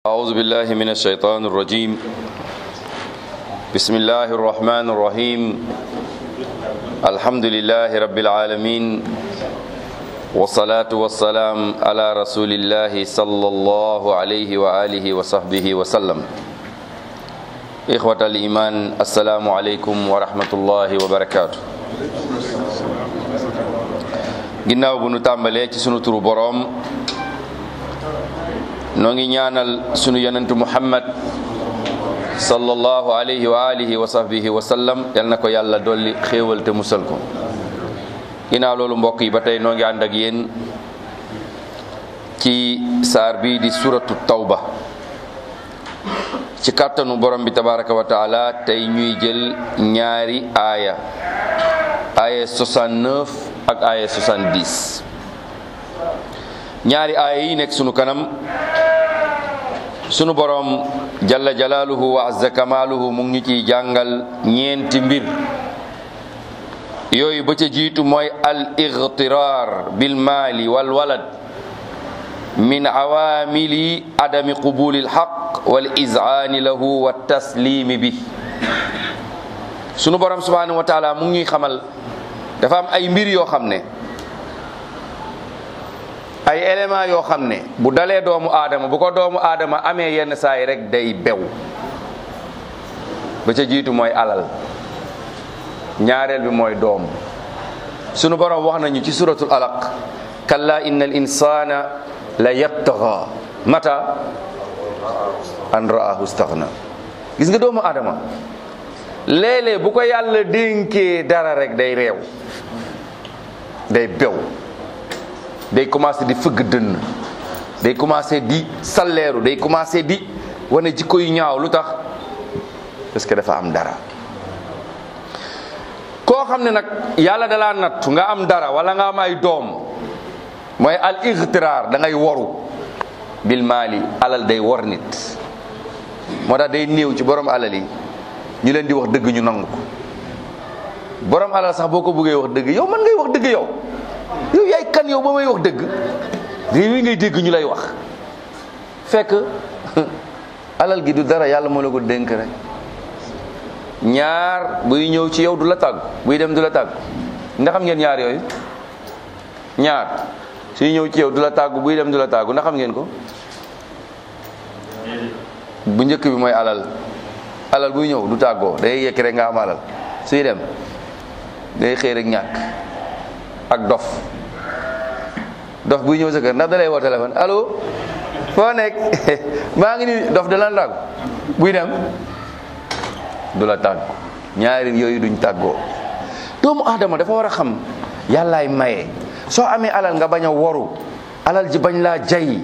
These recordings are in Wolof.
أعوذ بالله من الشيطان الرجيم بسم الله الرحمن الرحيم الحمد لله رب العالمين والصلاة والسلام على رسول الله صلى الله عليه وآله وصحبه وسلم إخوة الإيمان السلام عليكم ورحمة الله وبركاته ginnaaw bu nu tàmbalee ci sunu turu boroom noo ngi ñaanal sunu yonentu Muhammad sallallahu alayhi wa alihi wa sahbihi wa sallam yal na ko yàlla dolli xéewal te musal ko ginnaaw loolu mbokk yi ba tey noo ngi ànd ak yéen ci saar bii di suratu tawba ci kàttanu borom bi tabaraka wa taala tey ñuy jël ñaari aaya 69 ak aaya 70 ñaari aaya yi nekk sunu kanam sunu borom jalla jalaaluhu wa azza kamaaluhu mu ngi ñu ciy jàngal ñeenti mbir yooyu ba ca jiitu mooy al igtiraar bil maali wal walad min awaamili adami qubuli al haqq wal izaani lahu wa taslimi bi sunu borom subhanahu wa taala mu ngi xamal dafa am ay mbir yoo xam ne ay élément yoo xam ne bu dalee doomu aadama bu ko doomu aadama amee yenn saa yi rek day bew ba ca jiitu mooy alal ñaareel bi mooy doom sunu borom wax nañu ci suratul alaq kalla innal insana la yabtaga mata an ra'ahu staghna gis nga doomu aadama léeg-léeg bu ko yàlla dénkee dara rek day réew day bew day commencé di fëgg dënn day commencé di salleeru day commencé di wane jikko yu ñaaw lu tax parce que dafa am dara koo xam ne nag yàlla dalaa nattu nga am dara wala nga am ay doom mooy al igtiraar da ngay woru bil maali alal day wor nit moo tax day néew ci borom alal yi ñu leen di wax dëgg ñu nangu ko borom alal sax boo ko bëggee wax dëgg yow man ngay wax dëgg yow yaay kan yow ba may wax dëgg réew yi ngay dégg ñu lay wax fekk alal gi du dara yàlla moo la ko dénk rek ñaar buy ñëw ci yow du la tàggu buy dem du la tàggu ndax xam ngeen ñaar yooyu ñaar suy ñëw ci yow du la tàggu buy dem du la tàggu ndax xam ngeen ko bu njëkk bi mooy alal buy ñëw du tàggoo day yekk rek nga am alal suy dem day xëy rek ñàkk ak dof buy ñëw sa kër ndax da lay woo téléphone allo foo nekk maa ngi nii dof da la tàggu buy dem du la tàggu ñaari yooyu duñ tàggoo doomu aadama dafa war a xam yàllaay maye soo amee alal nga bañ a woru alal ji bañ laa jay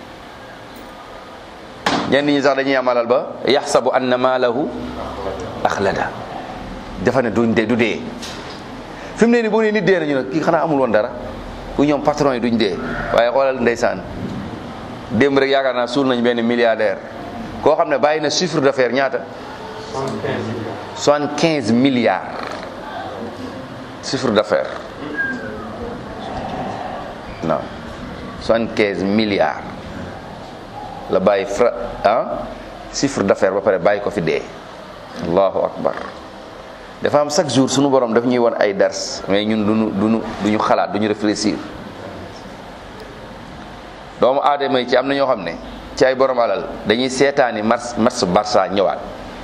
ñenn ñi sax dañuy am alal ba yaxsabu anna maalahu axlada dafa ne du dee fi mu ne nii boo nee nit dee nañu ne kii xanaa amul woon dara bu ñoom patron yi duñ dee waaye xoolal ndeysaan démb rek yaakaar naa suul nañ benn milliardaire koo xam ne bàyyi na chiffre d'affaires ñaata 75 milliards chiffre d'affaires non 75 milliards la bàyyi chiffre d'affaires ba pare bàyyi ko fi dee allahu akbar dafa am chaque jour sunu borom daf ñuy won ay dars mais ñun duñu xalaat duñu réfléchir doomu aadama yi ci am na ñoo xam ne ci ay borom alal dañuy seetaani match Barça ñëwaat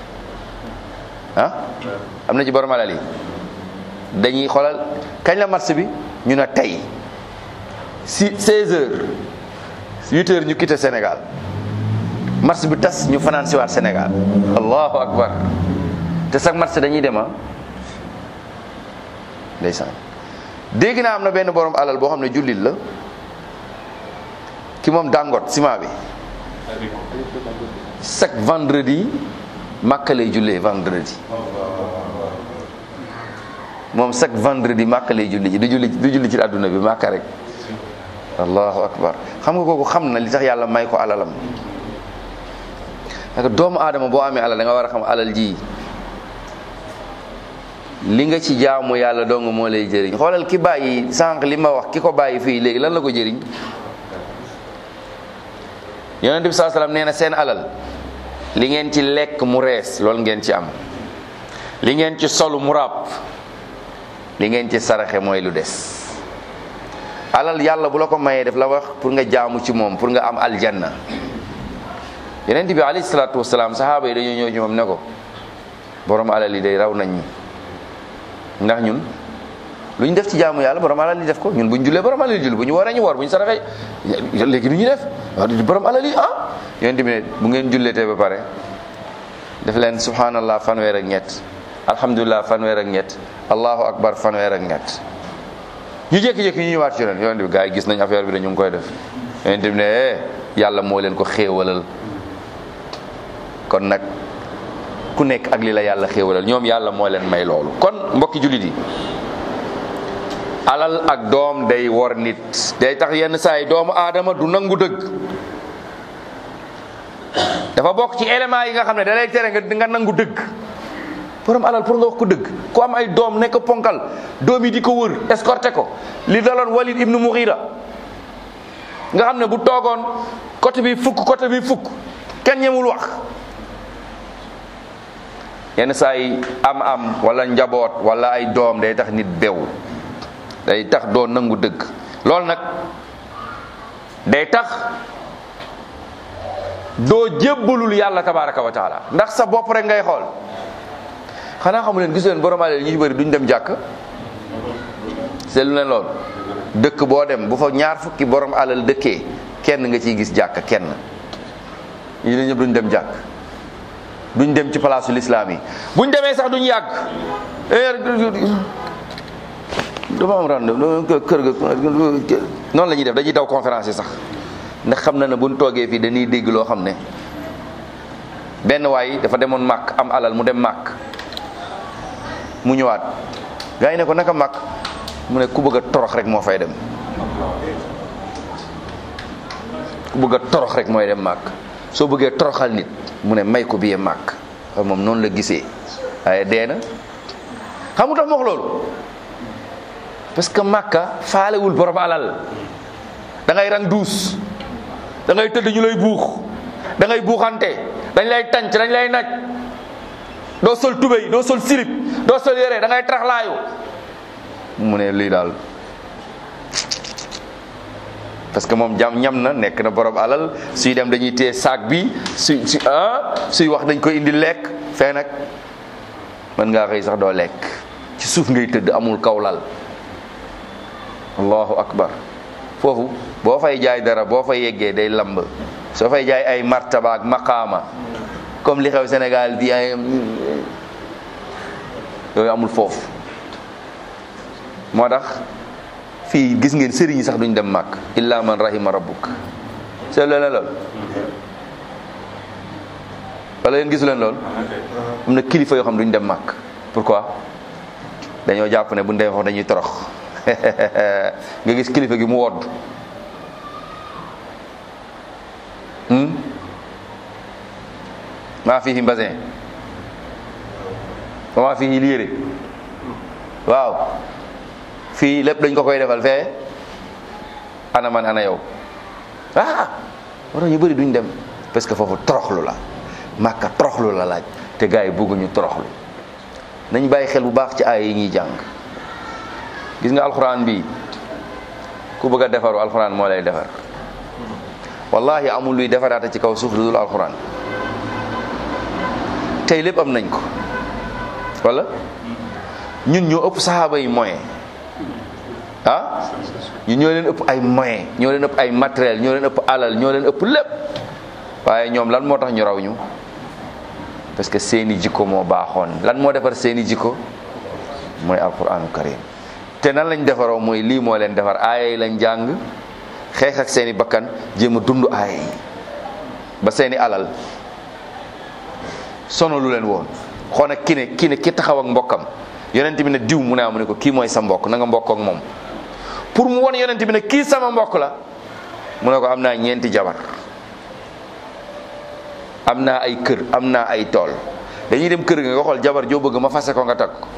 am na ci borom alal yi dañuy xoolal kañ la match bi ñu ne tey 16 heures 8 heures ñu quitté Sénégal match bi tas ñu fanaan siwaat Sénégal allahu akbar te sax match dañuy dema ndeysaan dégg naa am na benn borom alal boo xam ne jullit la ki moom Dangote ciment bi chaque vendredi Makka lay jullee vendredi moom chaque vendredi Makka lay julli ji du julli ci àdduna bi Makka rek allahu akbar xam nga kooku xam na li tax yàlla may ko alalam parce que doomu aadama boo amee alal da nga war a xam alal ji li nga ci jaamu yàlla dong moo lay jëriñ xoolal ki bàyyi sànq li ma wax ki ko bàyyi fii léegi lan la ko jëriñ yonent bi saa salaam nee na seen alal li ngeen ci lekk mu rees loolu ngeen ci am, li ngeen ci solu mu ràpp, li ngeen ci saraxe mooy lu des. alal yàlla bu la ko mayee def la wax pour nga jaamu ci moom, pour nga am aljanna. yonent bi alayhi salaatu wasalaam sahaaba yi dañoo ñëw ci moom ne ko borom alal yi day raw nañ ñu, ndax ñun lu ñu def ci jaamu yàlla borom alal yi def ko, ñun bu ñu jullee borom alal yi julli, bu ñu wooree ñu woor, bu ñu saraxee léegi lu ñu def waaw borom alal yi yonent bi ne bu ngeen julleetee ba pare def leen subhanallah fanweer ak ñett, alhamdulillah fanweer ak ñett, allahu akbar fanweer ak ñett. ñu jékki-jékki ñu ñëwaat ci yonent bi gaa yi gis nañ affaire bi dañu ngi koy def. yonent bi ne yàlla moo leen ko xéewalal. kon nag ku nekk ak li la yàlla xéewalal, ñoom yàlla moo leen may loolu. kon mbokki jullit yi, alal ak doom day wor nit, day tax yenn saa yi doomu aadama du nangu dëgg. dafa bokk ci éléments yi nga xam ne da lay tere nga nangu dëgg. borom alal pour nga wax ko dëgg, ku am ay doom nekk ponkal, doom yi di ko wër escorté ko, li daloon Walid ibnu Mughira nga xam ne bu toogoon côté bi fukk kenn ñemul wax. yenn saa yi am wala njaboot wala ay doom day tax nit bew, day tax doo nangu dëgg. loolu nag day tax doo jébbalul yàlla tabaraka wa taala, ndax sa bopp rek ngay xool. xanaa xamu leen gisu leen borom alal ñu ci bëri duñ dem jàkk, seetlu leen lool. dëkk boo dem bu fa ñaar fukki borom alal dëkkee kenn nga ciy gis jàkk, kenn. ñu ne ñëpp duñ dem jàkk, duñ dem ci palaasu lislaam yi, buñ demee sax duñ yàgg. dama am rendez-vous kër ga noonu la ñuy def, dañuy daw conférence yi sax, ndax xam na ne buñ toogee fii dañuy dégg loo xam ne. benn waay dafa demoon màkk, am alal mu dem màkk, mu ñëwaat gaa yi ne ko naka màkk, mu ne ku bëgg a torox rek moo fay dem, ku bëgg a torox rek mooy dem màkk. soo bëggee toroxal nit mu ne may ko biyee màkk. moom noonu la gisee, waaye dee na. xam nga tax ma wax loolu, parce que màkka faalewul borom alal. da ngay rang duus, da ngay tëdd ñu lay buux, da ngay buuxante, dañ lay tànc, dañ lay naaj, doo sol tubéy, doo sol silip, doo sol yére, da ngay traxlaayu. mu ne lii daal parce que moom ñam na, nekk na borom alal, suy dem dañuy téye saak bi, suy wax dañ koy indi lekk. fee nag mën ngaa xëy sax doo lekk, ci suuf ngay tëdd, amul kaw lal. allahu akbar. foofu boo fay jaay dara, boo fay yeggee day lamb. soo fay jaay ay martaba ak maqaama comme li xew Sénégal di ay yooyu amul foofu. moo tax fii gis ngeen sëriñ yi sax duñ dem màkk, illa man rahima rabbuk. seetlu leen lool wala yéen gisu leen lool. am na kilifa yoo xam duñ dem màkk. pourquoi? dañoo jàpp ne buñ demee foofu dañuy torox. nga gis kilifa gi mu wodd maa fii mbasin maa fii liére, waaw fii lépp dañ ko koy defal, fee ana man ana yow. war ñu bëri duñ dem parce que foofu toroxlu la. Màkka toroxlu la laaj, te gars yi bëgguñu toroxlu. nañ bàyyi xel bu baax ci aaya yi ñuy jàng. gis nga alxuraan bi ku bëgg a defaru alxuraan moo lay defar. wallahi amul luy defaraate ci kaw suuf lu dul alxuraan. tey lépp am nañ ko wala ñun ñoo ëpp saxaaba yi moyen ñun ñoo leen ëpp ay moyen, ñoo leen ëpp ay matériel, ñoo leen ëpp alal, ñoo leen ëpp lépp. waaye ñoom lan moo tax ñu raw ñu? parce que seeni jikko moo baaxoon. lan moo defar seeni jikko? mooy alquranu karim. te nan lañ defaroo? mooy lii moo leen defar. aaya yi lañ jàng, xeex ak seeni bakkan, jéem a dund aaya yi ba seeni alal sonalu leen woon. xool nag ki taxaw ak mbokkam, yonent bi ne diw mu ne ko kii mooy sa mbokk, na nga mbokk ak moom. pour mu won yonent bi ne kii sama mbokk la, mu ne ko am naa 4 jabar, am naa ay kër, am naa ay tool. dañuy dem kër ga nga xool jabar joo bëgg ma fase ko nga takk ko.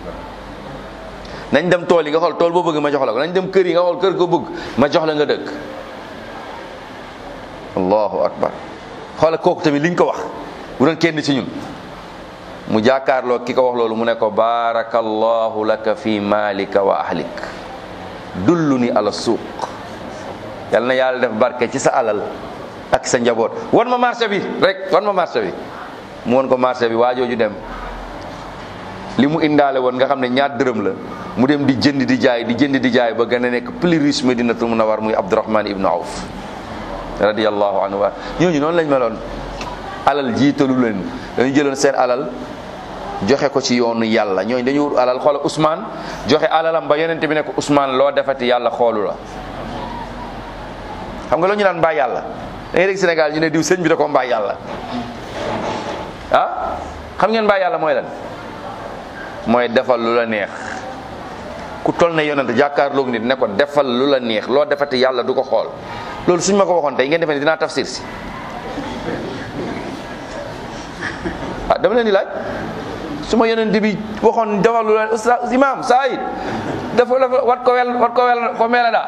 nañ dem tool yi nga xool tool boo bëgg ma jox la ko. nañ dem kër yi nga xool kër ko bëgg ma jox la nga dëkk. allahu akbar. xoola kooku tamit liñ ko wax bu doon kenn ci ñun mu jàkkaarloo ki ko wax loolu mu ne ko barakallahu laka fi malika wa ahlik dulluni ala suuq, yal na yàlla def barke ci sa alal ak sa njaboot, wan ma marché bi rek, wan ma marché bi. mu won ko marché bi, waajooju dem li mu indaale woon nga xam ne ñaar dërëm la, mu dem di jënd di jaay di jënd di jaay ba gën a nekk plus riche Madinatul Munawwar muy Abdurrahman ibnu Awf radiyallahu anhu. ñooñu noonu lañ meloon, alal jiitalu leen, dañu jëloon seen alal joxe ko ci yoonu yàlla. ñooñu dañu wut alal. xoola Ousmane joxe alalam ba yonente bi ne ko Ousmane loo defati yàlla xoolu la. xam nga loo ñu naan mbaa yàlla, da ngay dégg Sénégal ñu ne diw sëñ bi da ko mbaa yàlla. ah xam ngeen mbaa yàlla mooy lan? mooy defal lu la neex. ku toll na yonent jàkkaarloog nit ne ko defal lu la neex, loo defati yàlla du ko xool. loolu suñ ma ko waxoon tey ngeen defee ne dinaa tafsir si? ah dama leen di laaj, su ma yonent bi waxoon defal lu la Oustaz Imam Saïd dafa wat ko meela daa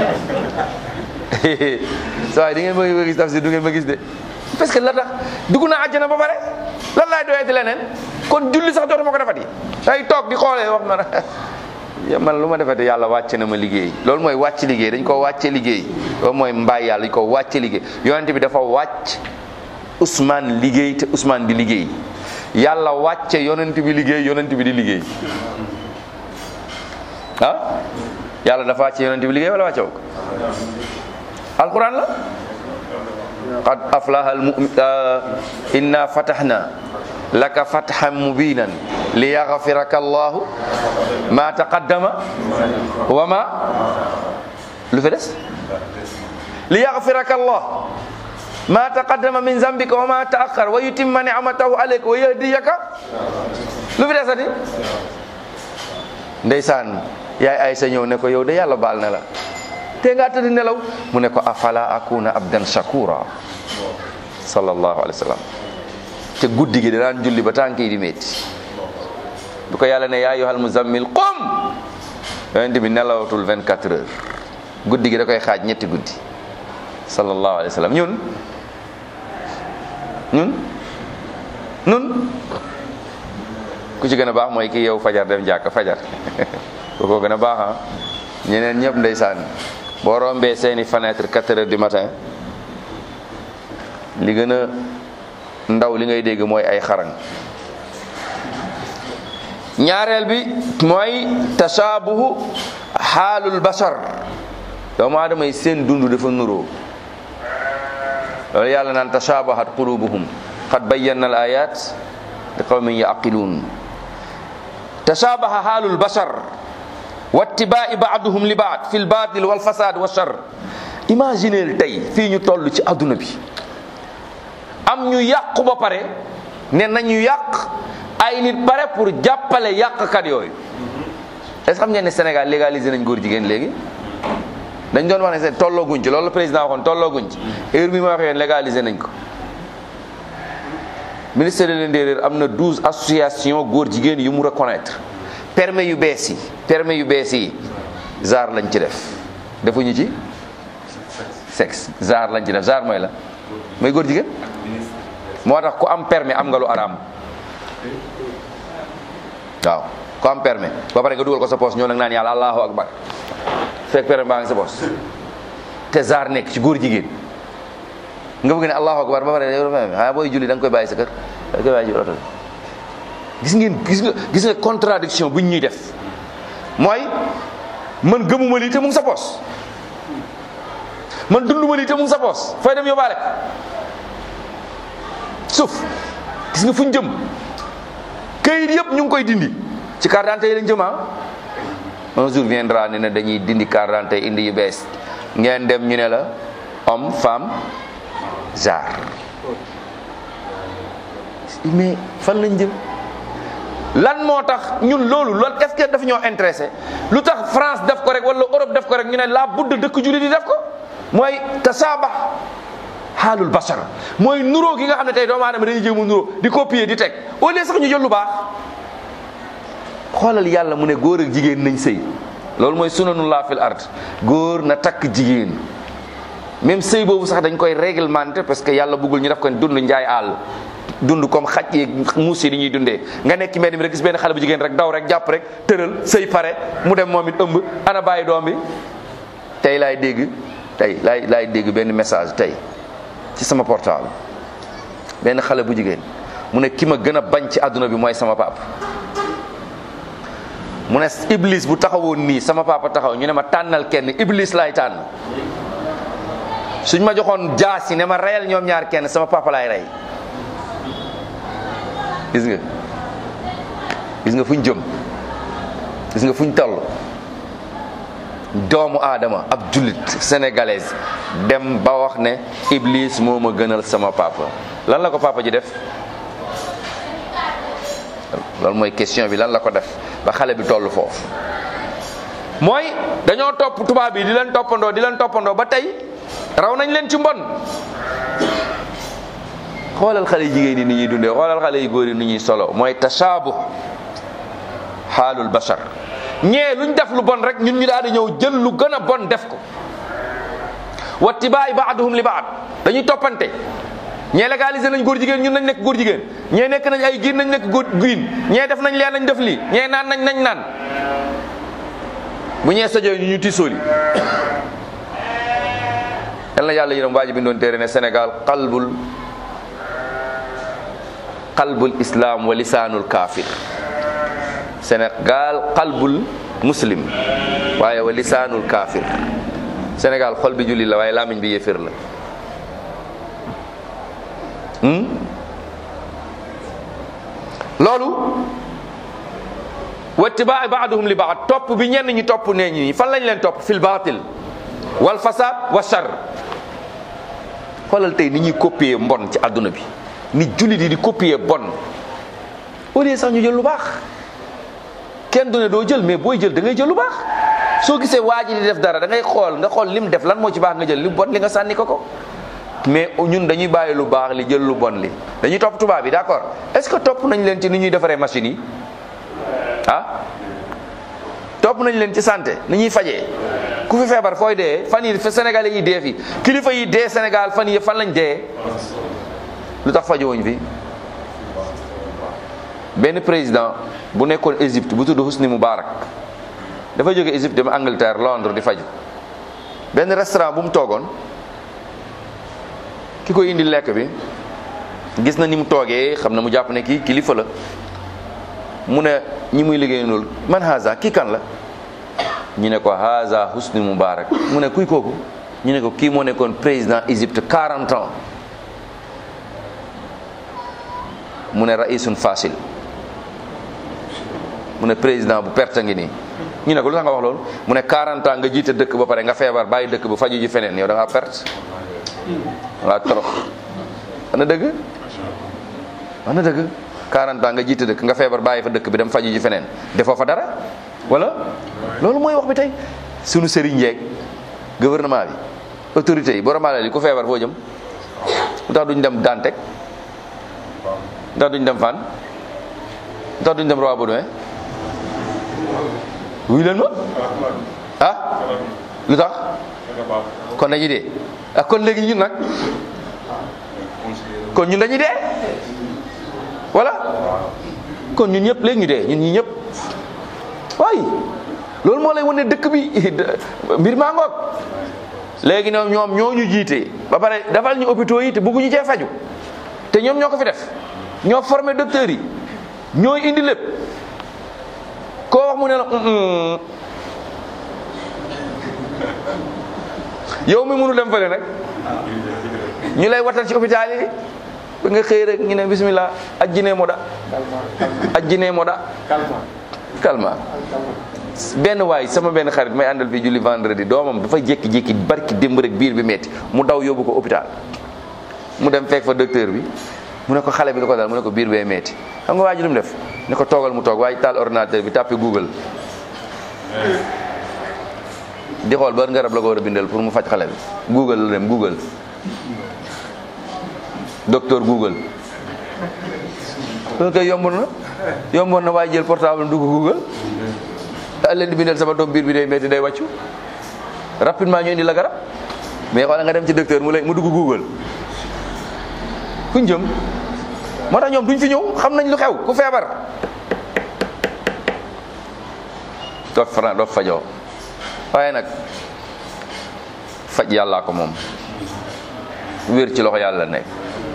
saa yi di ngeen ma gis tafsir du ngeen ma gis de, parce que la tax dugg naa àjjana ba pare lan laay doyeeti leneen. kon julli sax dootuma ko defati, day toog di xoolee wax ma ne man lu ma defati yàlla wàcc na ma liggéey. loolu mooy wàcc liggéey, dañ ko wàcce liggéey. loolu mooy mbaay yàlla dañ ko wàcce liggéey. yonent bi dafa wàcc Ousmane liggéey te Ousmane di liggéey. yàlla wàcce yonent bi liggéey, yonent bi di liggéey. ah yàlla dafa wàcce yonent bi liggéey wala wàcce ko? alquran la. qad aflaha inna fatahna laka fathan mubinan liyaghfiraka allahu ma taqaddama wa ma lu fi des liyaghfiraka allah ma taqaddama min zambika wa ma ta'akhkhar wa yutimma ni'matahu alayka wa yahdiyaka. lu fi desati? ndeysaan yaay Aysa ñëw ne ko yow de yàlla baal na la, te nga tëdd nelaw. mu ne ko afala akuna abdan shakura sallallahu alayhi wa sallam. te guddi gi daan julli ba tànk yi di métti. bu ko yàlla ne yaa ayyuhal muzammil qum, yonent bi nelawatul 24 heures. guddi gi da koy xaaj ñetti guddi sallallahu alayhi wa sallam. ñun ku ci gën a baax mooy kii yow fajar dem jàkka fajar ku ko gën a baax ah. ñeneen ñëpp ndeysaan boo rombee seeni fenêtre 4 heures du matin li gën a ndaw li ngay dégg mooy ay xarang. ñaareel bi mooy tashabuhu xaalul bashar, doomu aadama yi seen dund dafa nuroo. loolu yàlla naan tashabahat qulubuhum qad bayyana al ayat li qawmin yaqiluun. tashabaha xaalul bashar wa ittibaai baaduhum li baad fi l batil wal fasad wa shar. imagineel tey fii ñu toll ci adduna bi am ñu yàqu ba pare ne nañu yàq, ay nit pare pour jàppale yàqkat yooyu. est-ce que xam ngeen ne Sénégal légalisé nañ góor jigéen léegi? dañ doon wax ne seen tollooguñ ci, loolu la président waxoon tollooguñ ci. heure bi ma waxee légalisé nañ ko. ministère de l'intérieur am na 12 associations góor jigéen yu mu reconnaître. permis yu bees yi genre lañ ci def, defuñu ci sexe, genre lañ ci def. genre mooy la mooy góor jigéen. moo tax ku am permis am nga lu araam. waaw ku am permis ba pare nga dugal ko sa poche ñoo nag naan yàlla allahu akbar fekk permis baa ngi sa poche te genre nekk ci góor jigéen nga bëgg ne allahu akbar ba pare xanaa booy julli da nga koy bàyyi sa kër, da nga koy bàyyi ci oto. gis nga contradiction buñ ñuy def mooy man gëmuma lii te mu ngi sa poche, man dunduma lii te mu ngi sa poche, fay dem yóbbaale ko suuf. gis nga fuñ jëm kayit yëpp ñu ngi koy dindi ci carte d'identité yi lañ jëm. un jour viendra ne dañuy dindi carte d'identité indi yu bees, ngeen dem ñu ne la homme femme genre. mais fan lañ jëm? lan moo tax ñun loolu est-ce que daf ñoo intéressé? lu tax France def ko rek wala Europe def ko rek ñu ne la budd dëkk jullit di def ko? mooy tasaabax xaalul bashar, mooy nuroo gi nga xam ne tey doomu aadama dañuy jéem a nuroo di copier di teg au lieu sax ñu jël lu baax. xoolal yàlla mu ne góor ak jigéen nañ sëy, loolu mooy sunanullah fil ard. góor na takk jigéen, même sëy boobu sax dañ koy réglementer parce que yàlla bëggul ñu def ko dund njaay àll dund comme xaj yi muus yi ni ñuy dundee nga nekk ci mbedd mi rek gis benn xale bu jigéen rek daw rek jàpp rek tëral sëy pare mu dem moom it ëmb ana bàyyi doom bi. tey laay dégg benn message tey ci sama portable benn xale bu jigéen mu ne ki ma gën a bañ ci àdduna bi mooy sama papa. mu ne iblis bu taxawoon nii sama papa taxaw ñu ne ma tànnal kenn iblis laay tànn suñ ma joxoon jaas yi ne ma reyal ñoom ñaar kenn sama papa laay rey. gis nga fuñ jëm, gis nga fuñ toll. doomu aadama ab jullit sénégalaise dem ba wax ne iblis moo ma gënal sama papa. lan la ko papa ji def? loolu mooy question bi, lan la ko def ba xale bi toll foofu? mooy dañoo topp tubaab yi di leen toppandoo ba tey raw nañ leen ci mbon. xoolal xale jigéen yi ni ñuy dundee, xoolal xale yu góor yi ni ñuy solo. mooy tashaabuh xaalul bashar. ñee luñ def lu bon rek ñun ñu daal di ñëw jël lu gën a bon def ko. wattibaay baaduhum li baad, dañuy toppante. ñee légalisé nañ góor jigéen, ñun nañ nekk góor jigéen. ñee nekk nañ ay giin, nañ nekk góor giin. ñee def nañ leen, nañ def lii. ñee naan nañ naan. bu ñee sajoo ñu tisooli. yal na yàlla yërëm waa ji bi doon téere ne Sénégal qalbul islam wa lisaanul kaafir. Sénégal qalbul muslim waaye wa lisaanul kaafir. Sénégal xol bi julli la waaye làmmiñ bi yéefir la. loolu wattibaa baaduhum li baad, topp bi ñenn ñi topp nee ñi fan lañ leen topp? fil baatil wal fasaad wa shar. xoolal tey ni ñuy copier mbon ci àdduna bi, ni jullit yi di copier bon au lieu sax ñu jël lu baax. kenn du ne doo jël, mais booy jël da ngay jël lu baax. soo gisee waa ji di def dara da ngay xool nga xool lim def lan moo ci baax nga jël, li bon li nga sànni ko. mais ñun dañuy bàyyi lu baax li jël lu bon li. dañuy topp tubaab bi d'accord, est-ce que topp nañ leen ci ni ñuy defaree machines yi topp nañ leen ci santé ni ñuy fajee. ku fi feebar fooy dee? fan yi fa Sénégalais yi dee fi, kilifa yi dee Sénégal fan yi fan lañ dee? lu tax fajowuñ fi? benn président bu nekkoon Égypte bu tudd Hosni Moubarak dafa jóge Égypte dem Angleterre, Londres di faju. benn restaurant bu mu toogoon, ki koy indi lekk bi gis na ni mu toogee, xam na mu jàpp ne kii kilifa la. mu ne ñi muy liggéey loolu, man haza kii kan la? ñu ne ko haza Hosni Moubarak. mu ne kuy kooku? ñu ne ko kii moo nekkoon président Égypte 40 ans. mu ne raisun fasil, mu ne président bu perte ngi nii. ñu ne ko lu tax nga wax loolu? mu ne 40 ans nga jiite dëkk ba pare nga feebar bàyyi dëkk bu faju ji feneen, yow da ngaa perte, da ngaa trop. wax na dëgg, wax na dëgg. 40 ans nga jiite dëkk nga feebar bàyyi fa dëkk bi dem faju ji feneen, defoo fa dara wala? loolu mooy wax bi tey. sunu sëriñ yeeg gouvernement bi, autorité yi, borom alal yi, ku feebar foo jëm? lu tax duñ dem Dantec? lu tax duñ dem Fann? lu tax duñ dem Roi Baudouin? wuy leen ma lu tax? kon dañuy dee. kon léegi ñun nag, kon ñun dañuy dee voilà. kon ñun ñëpp léegi ñu dee, ñun ñi ñëpp. waaye loolu moo lay wane dëkk bi mbir maa ngoog. léegi ñoom ñoo ñu jiite ba pare defal ñu hôpitaux yi te bëgguñu cee faju, te ñoom ñoo ko fi def, ñoo formé docteurs yi, ñooy indi lépp. koo wax mu ne la yow mi mënu dem fële nag ñu lay watal ci hôpital yi ba nga xëy rek ñu ne bismillah ajjine moda kalma. benn waay sama benn xarit may àndal fii julli vendredi, doomam dafa jékki-jékki barki démb rek biir bi metti mu daw yóbbu ko hôpital. mu dem fekk fa docteur bi, mu ne ko xale bi lu ko dal, mu ne ko biir bee metti. xam nga waa ji lu mu def? ne ko toogal mu toog, waaye taal ordinateur bi tàppe Google di xool ban garab la ko war a bindal pour mu faj xale bi. Google la dem, Google docteur Google. loolu koy yomboon na waaye jël portable dugg Google daal leen di bindal sama doom biir bi day metti day wàccu rapidement ñu indi la garab mais xoolal nga dem ci docteur mu dugg Google kuñ jëm. moo tax ñoom duñ fi ñëw xam nañ lu xew ku feebar doo fajoo waaye nag faj yàllaa ko moom wér ci loxo yàlla nekk.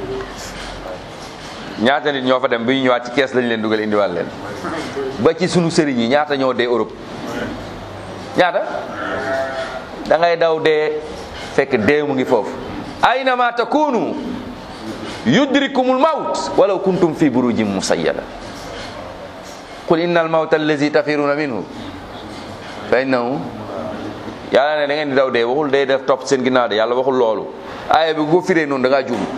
ñaata nit ñoo fa dem bi ñu ñëwaat ci kees lañ leen dugal indiwaat leen ba ci sunu sëriñ yi ñaata ñoo dee Europe ñaata da ngay daw dee fekk dee mu ngi foofu. aynama takunu yudrikumul mawt walaw kuntum fi burujin musayyada qul innal mawta allazi tafiruna minhu fa innahu yàlla ne da ngeen di daw dee waxul day def topp seen ginnaaw de yàlla waxul loolu aaya bi boo firee noonu da ngaa juum.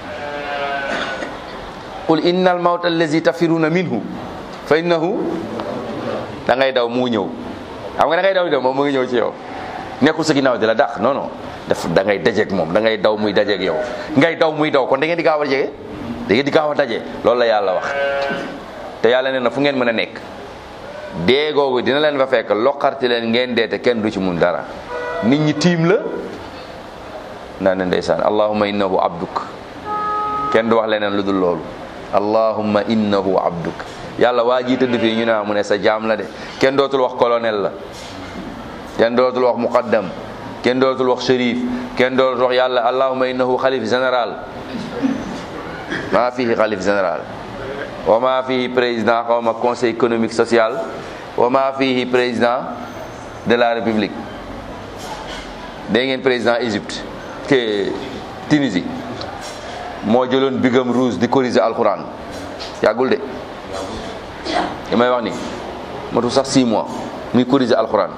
qul innal mawta allazi tafiruna minhu fa innahu da ngay daw mu ñëw xam nga da ngay daw de moom mu ngi ñëw ci yow nekkul sa ginnaaw di la dàq non non da ngay dajeeg moom da ngay daw muy dajeeg yow ngay daw muy daw kon da ngeen di gaaw a jege da ngeen di gaaw a daje loolu la yàlla wax. te yàlla nee na fu ngeen mën a nekk dee googu dina leen fa fekk loqarti leen ngeen dee te kenn du ci mun dara nit ñi tiim la naan ne ndeysaan allahumma innahu abduk kenn du wax leneen lu dul loolu. allahumma innahu abduk yàlla waa ji tëdd fii ñu ne mu ne sa jaam la de kenn dootul wax colonel la kenn dootul wax muqaddam kenn dootul wax shérif kenn dootul wax yàlla allahumma innahu xalif général maa fihi xalif général wa maa fihi président xaw ma conseil économique social wa maa fihi président de la république dégg ngeen président Égypte te Tunisie moo jëloon bigam rouge di corriger alxuraan yàggul de li may wax ni motu sax 6 mois muy corriger alxuraan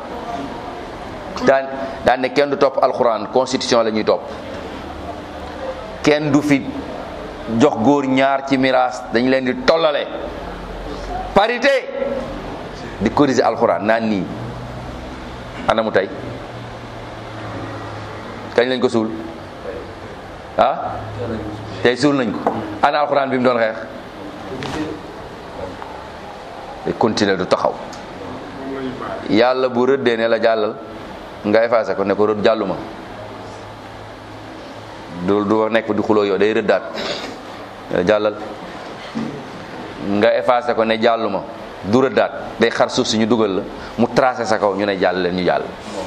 daan ne kenn du topp alxuraan constitution la ñuy topp kenn du fi jox góor ñaar ci miraas dañ leen di tollale parité di corriger alxuraan naan nii anamu tey kañ lañ ko suul ah tey suul nañ ko ana alxuraan bi mu doon xeex te continuer du taxaw yàlla bu rëddee ne la jàllal nga effacé ko ne ko rëdd jàlluma du nekk di xuloo yow day rëddaat ne jàllal nga effacé ko ne jàlluma du rëddaat day xar suuf si ñu dugal la mu tracé sa kaw ñu ne jàll leen ñu jàll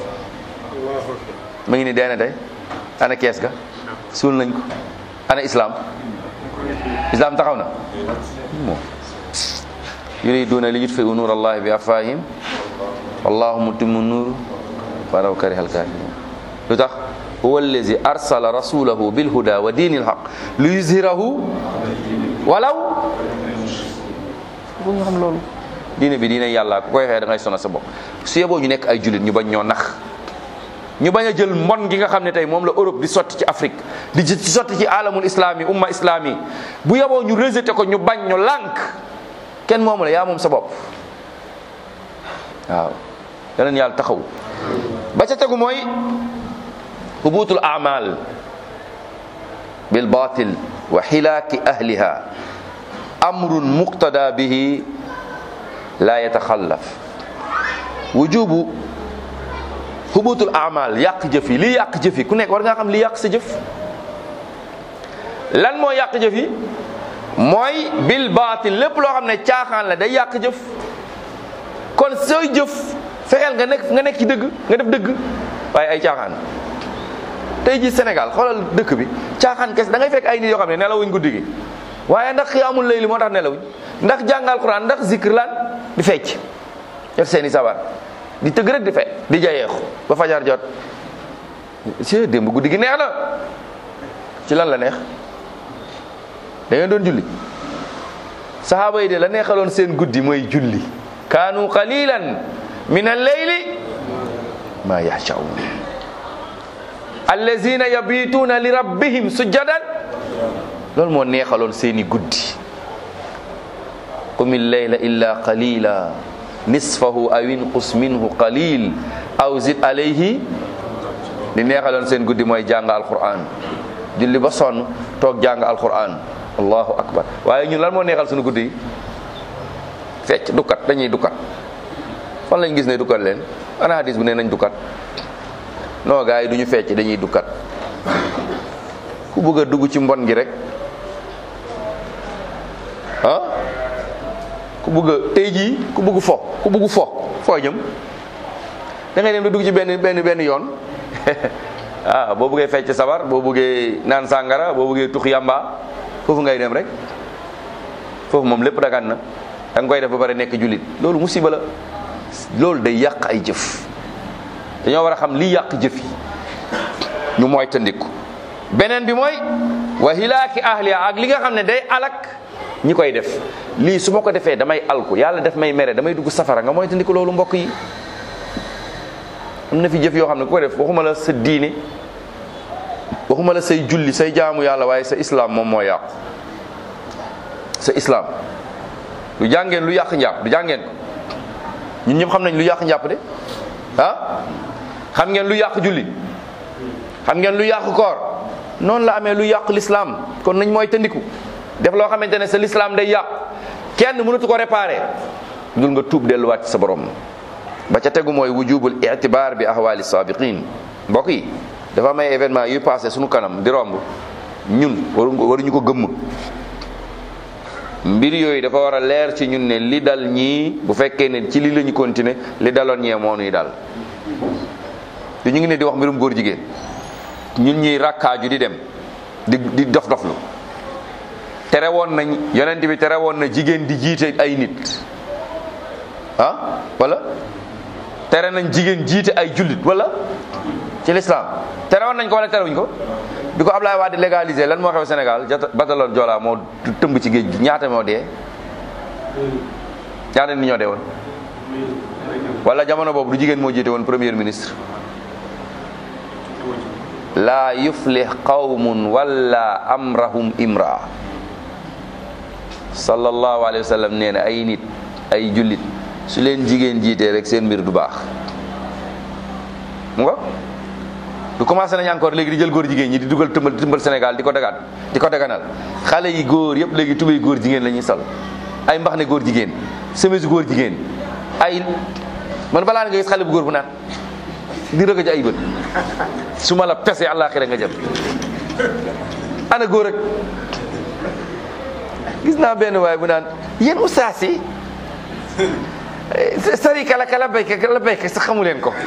mu ngi ni dee na tey ana kees ga suul nañ ko ana islam taxaw na moom yuriduna li yutfi'u nuur allahi bi afwahihim wallahu mutimmu nuur walaw karihal kafirun lu tax huwa allazi arsala rasulahu bil huda wa dinil haqq li yuzhirahu walaw bu ñu xam loolu diine bi diine yàlla ku koy xëy da ngay sonal sa bopp su yeboo ñu nekk ay jullit ñu bañ ñoo nax ñu bañ a jël mbon gi nga xam ne tey moom la Europe di sotti ci Afrique di ci sotti ci alamul islami umma islami bu yeboo ñu rejeté ko ñu bañ ñu lànk kenn moomu la yaa moom sa bopp waaw yeneen yàlla taxaw ba ca tegu mooy hubutul a'mal bil batil wa hilaaki ahliha amrun muqtada bihi la yataxallaf wujubu hubutul a'mal yàq jëf yi lii yàq jëf yi ku nekk war ngaa xam lii yàq sa jëf lan moo yàq jëf yi mooy bil baatil lépp loo xam ne caaxaan la day yàq jëf kon sooy jëf fexeel nga nekk ci dëgg nga def dëgg waaye ay caaxaan tey ji Sénégal xoolal dëkk bi caaxaan kes da ngay fekk ay nit yoo xam ne nelawuñ guddi gi waaye ndax xiyaamul layli moo tax nelawuñ ndax jàngal Alxuraan ndax zikr lan di fecc yor seeni sabar di tëgg rek di fe di jayeexu ba fajar jot ci démb guddi gi neex na ci lan la neex da ngeen doon julli sahaaba yi de la neexaloon seen guddi mooy julli kaanu qalilan min al-layli ma yahsha'un allazina yabituuna li rabbihim sujjadan loolu moo neexaloon seeni guddi qumil layla illa qalila nisfahu aw inqus minhu qalil aw zid alayhi li neexaloon seen guddi mooy jàng alquran julli ba sonn toog jàng alquran allahu akbar waaye ñun lan moo neexal suñu guddi yi fecc dukkat dañuy dukkat fan lañ gis ne dukkat leen ana hadis bu ne nañ dukkat non gars yi duñu fecc dañuy dukkat ku bëgg a dugg ci mbon gi rek ah ku bëgg a tey jii ku bëgg foo jëm da ngay dem di dugg ci benn yoon ah boo bëggee fecc sabar boo bëggee naan sàngara boo bëggee tux yamba foofu ngay dem rek foofu moom lépp dagan na da nga koy def ba pare nekk jullit loolu musiba la loolu day yàq ay jëf dañoo war a xam lii yàq jëf yi ñu mooy tandiku beneen bi mooy wa hilaaki ahliha ak li nga xam ne day alak ñi koy def lii su ma ko defee damay alku yàlla def may mere damay dugg safara nga mooy tandiku loolu mbokk yi am na fi jëf yoo xam ne ku ko def waxuma la sa diine waxuma la say julli say jaamu yàlla waaye sa islam moom moo yàqu sa islam du jàngeen lu yàq njàpp du jàngeen ko ñun ñëpp xam nañ lu yàq njàpp de ah xam ngeen lu yàq julli xam ngeen lu yàq koor noonu la amee lu yàq l'islam kon nañ mooy tandiku def loo xamante ne sa l'islam day yàq kenn mënatu ko réparer dul nga tuub delluwaat ci sa borom ba ca tegu mooy wujubul i'tibar bi ahwali sabiqin mbokk yi dafa am ay événement yuy passé suñu kanam di romb ñun waruñu ko gëmm mbir yooyu dafa war a leer ci ñun ne li dal ñii bu fekkee ne ci li la ñu continuer li daloon ñee moo nuy dal du ñu ngi ne di wax mbirum góor jigéen ñun ñuy rakkaaju di dem di dof doflu tere woon nañ yonent bi tere woon na jigéen di jiite ay nit ah wala tere nañ jigéen jiite ay jullit wala ci l'islam tere woon nañ ko wala terewuñ ko bi ko Ablaye Wade légalisé lan moo xew Sénégal bataloon Joola moo tëmb ci géej gi ñaata moo dee ñaata nit ñoo dee woon wala jamono boobu du jigéen moo jiite woon premier ministre laa yuflih qawmun walla amrahum imra sallallahu alayhi wa sallam nee na ay nit ay jullit su leen jigéen jiitee rek seen mbir du baax mu nga du commencé nañ encore léegi di jël góor jigéen ñi di dugal tëmbal Sénégal di ko daganal xale yi góor yëpp léegi tubéy góor jigéen la ñuy sol ay mbaxane góor jigéen chemise góor jigéen ay man balaa nga gis xale bu góor bu naan di rëgg ci ay bët su ma la pese àllaaxira nga jëm ana góor rek gis naa benn waay bu naan yéen ustaas yi sari kala béykat sax xamu leen ko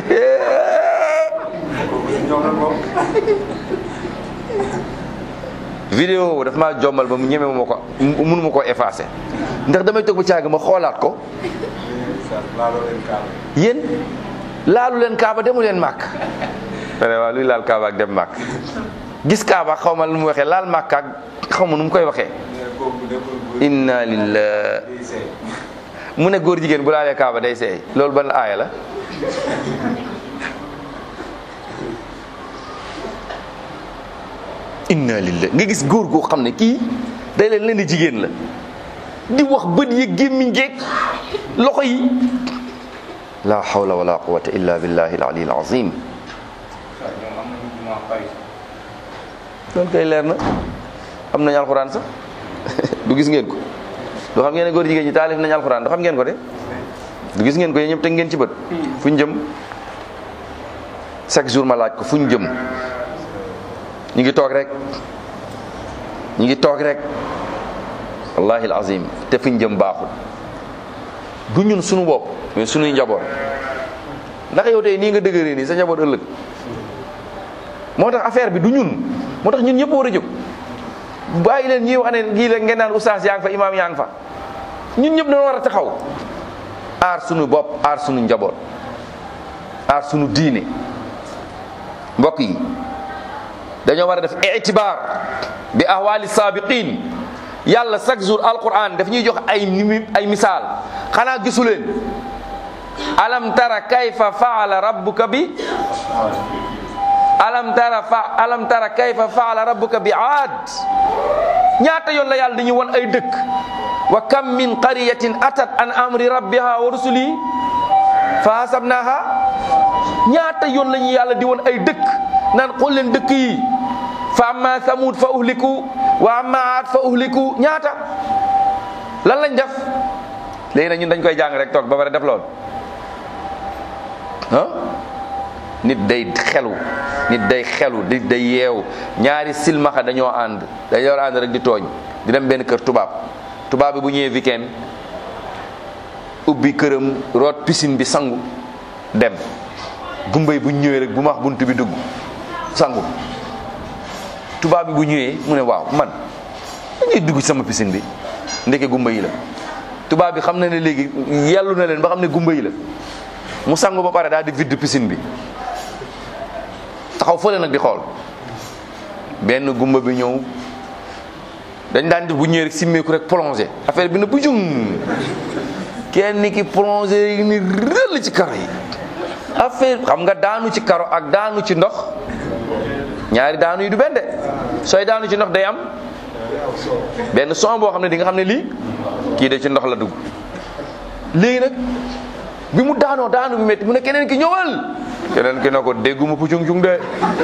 vidéo dafa maa jommal ba mu ñeme ma ko mënu ma koo effacé ndax damay toog ba caag ma xoolaat ko yéen laalu leen kaaba demu leen màkk waaw luy laal kaaba ak dem màkk gis kaaba xaw ma lu mu waxee laal màkk ak xaw ma nu mu koy waxee inna lillah mu ne góor jigéen bu laalee kaaba day seey loolu ban aaya la inna lillah nga gis góor goo xam ne kii day leen di jigéen la di wax bët yi gémmiñ geeg loxo yi la hawla wala quwwata illa billahi al-ali al-azim loolu koy leer na am nañu alxuraan sax du gis ngeen ko du xam ngeen ne góor jigéen ñi taalif nañu alxuraan du xam ngeen ko de du gis ngeen ko yéen ñëpp teg ngeen ci bët fu ñu jëm chaque jour ma laaj ko fu ñu jëm ñu ngi toog rek wallahi alazim te fi ñu jëm baaxul du ñun suñu bopp mais suñuy njaboot ndax yow tey nii nga dëgëree nii sa njaboot ëllëg moo tax affaire bi du ñun moo tax ñun ñëpp war a jóg bàyyi leen ñuy wax ne gii la ngeen naan oustaz yaa ngi fa imaam yaa ngi fa ñun ñëpp dañoo war a taxaw aar suñu bopp aar suñu njaboot aar suñu diine mbokk yi dañoo war a def itibaar bi ahwali sabiqin yàlla chaque jour alquran daf ñuy jox ay misaal xanaa gisuleen alam tara kayfa faala rabbuka bi alam tara kayfa faala rabbuka bi aad ñaata yoon la yàlla dañuy won ay dëkk wa kam min qaryatin atat an amri rabbiha wa rusuli fa hasabnaha ñaata yoon la ñu yàlla di won ay dëkk naan xool leen dëkk yi fa amma samud fa uhliku wa amma aad fa uhliku ñaata lan lañ def léegi nag ñun dañ koy jàng rek toog ba pare def lool ah nit day xelu nit day yeewu. ñaari silmaxa dañoo ànd rek di tooñ di dem benn kër tubaab bi bu ñëwee weekend ubbi këram root piscine bi sangu dem. gumba yi bu ñëwee rek bu max bunt bi dugg sangu tubaab bi bu ñëwee mu ne waaw man dañuy dugg sama piscine bi ndeke gumba yi la. tubaab bi xam na ne léegi yellu na leen ba xam ne gumba yi la mu sangu ba pare daal di vide piscine bi taxaw fële nag di xool benn gumba bi ñëw dañ daan def bu ñëwee rek simmeeku rek plongé affaire bi na bu jum kenn ki plongé ni rëll ci karo yi affaire xam nga daanu ci karo ak daanu ci ndox ñaari daanu yi du benn de sooy daanu ci ndox day am benn son boo xam ne di nga xam ne lii kii de ci ndox la dugg. léegi nag bi mu daanoo daanu bi métti mu ne keneen ki ñëwal keneen ki ne ko dégguma pucung-cung de